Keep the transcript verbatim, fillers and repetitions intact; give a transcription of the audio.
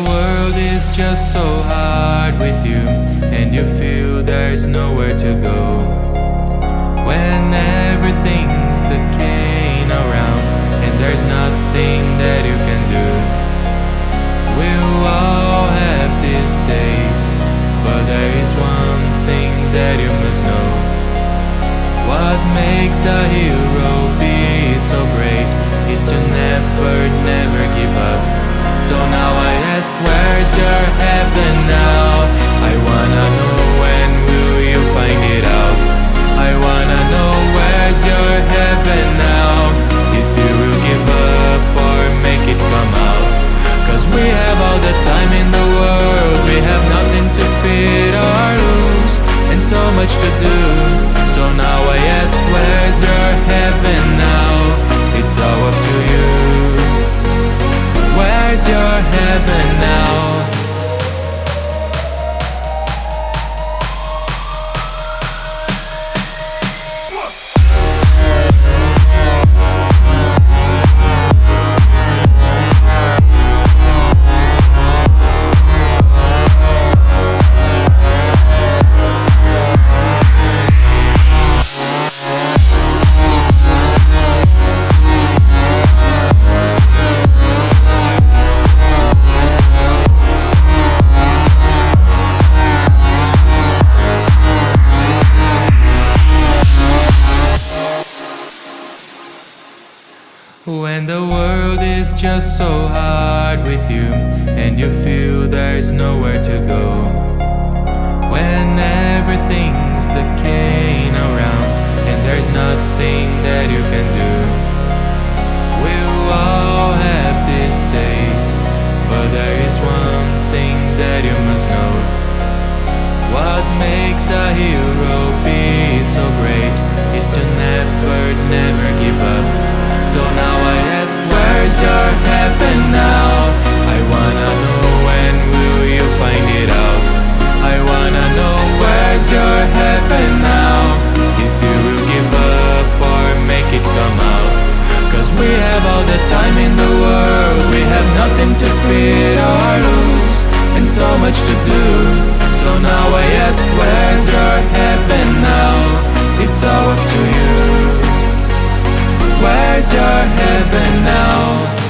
world is just so hard with you, and you feel there's nowhere to go, when everything's decaying around and there's nothing that you can do. We'll all have these days, but there is one thing that you must know. What makes a hero be so great is to never, never give up. So now I ask, where's your heaven now? I wanna know, when will you find it out? I wanna know, where's your heaven now? If you will give up or make it come out. Cause we have all the time in the world, we have nothing to fear or lose, and so much to do. So now I ask, where's your heaven now? It's all up to you. Where's your heaven now? When the world is just so hard with you, and you feel there's nowhere to go, when everything's decaying around and there's nothing that you can do. We'll all have these days, but there is one thing that you must know. What makes a hero be so great is to never, never give up. So now I ask, where's your heaven now? I wanna know, when will you find it out? I wanna know, where's your heaven now? If you will give up or make it come out. Cause we have all the time in the world, we have nothing to fear or lose, and so much to do. So now I ask, where's your heaven now? It's all up to you. Where's your heaven now?